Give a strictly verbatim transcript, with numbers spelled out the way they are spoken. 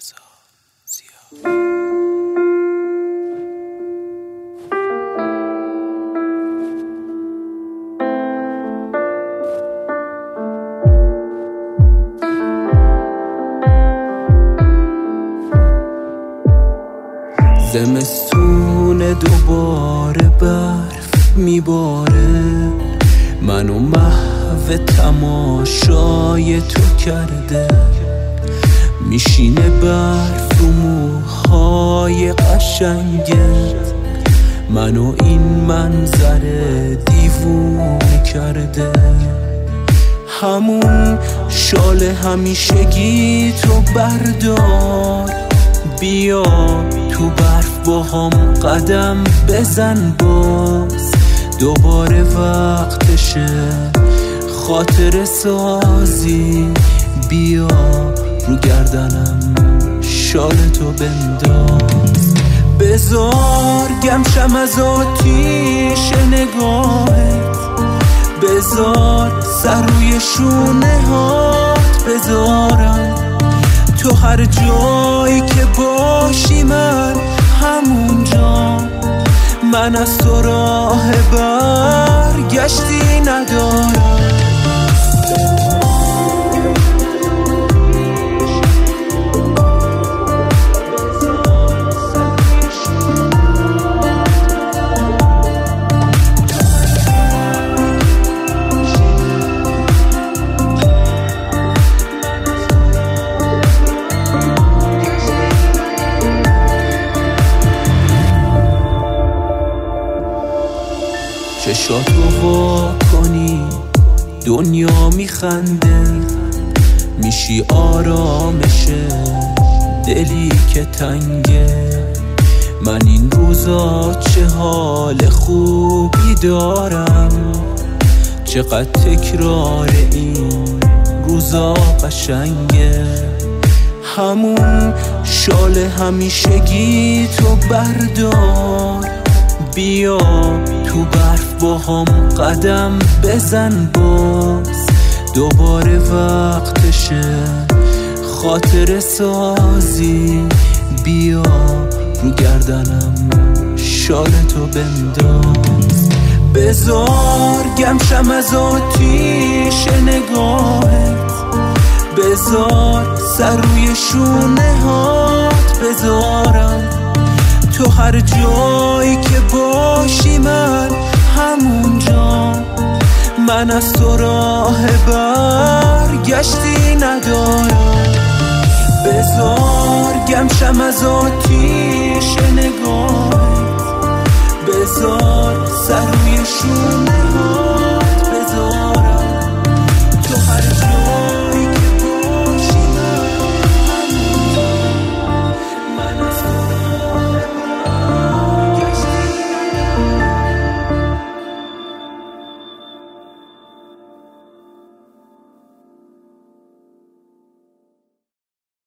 رضا زیاد. زمستون دوباره برف میباره، منو محو تماشای تو کرده. میشینه برف رو موهای قشنگت، منو این منظر دیوونه کرده. همون شال همیشگی تو بردار، بیا تو برف با هم قدم بزن، باز دوباره وقتشه خاطر سازی. بیا رو گردنم شال تو بنداز، بذار گمشم از آتیش نگاهت، بذار سر روی شونه هات بذارم. تو هر جایی که باشی من همونجا، من از تو راه برگشتی ندارم. چشاتو وا کنی دنیا میخنده، میشی آرامش دلی که تنگه. من این روزا چه حال خوبی دارم، چقدر تکرار این روزا قشنگه. همون شال همیشگی تو بردار، بیا تو برف با هم قدم بزن، باز دوباره وقتشه خاطر سازی. بیا رو گردنم شال تو بنداز، بذار گمشم از آتیش نگاهت، بذار سر روی شونه هات بذارم. تو هر جایی که باشی من همونجا، من از تو راه برگشتی ندارم. بذار گمشم از آتیش نگاهت، بذار سر روی شونه